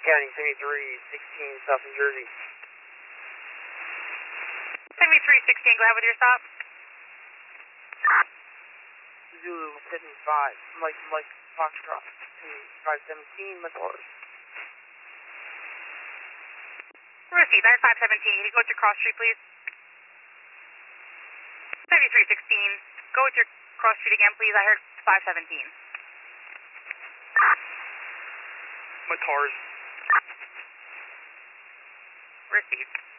County 7316, South New Jersey. 7316, go ahead with your stop. Zulu 75, Mike Foxtrot, 517, Motors. Receive, that's 517. Can you go with your cross street, please? 7316, go with your cross street again, please. I heard 517. Motors. Received.